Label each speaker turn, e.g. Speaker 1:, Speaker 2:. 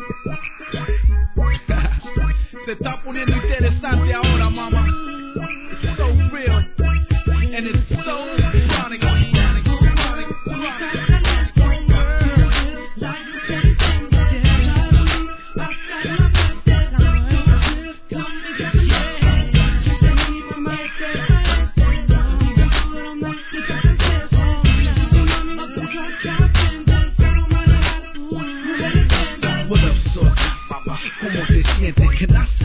Speaker 1: Se está poniendo interesante ahora, mama. It's so real and it's so chronic. ¿Cómo te sientes? Can I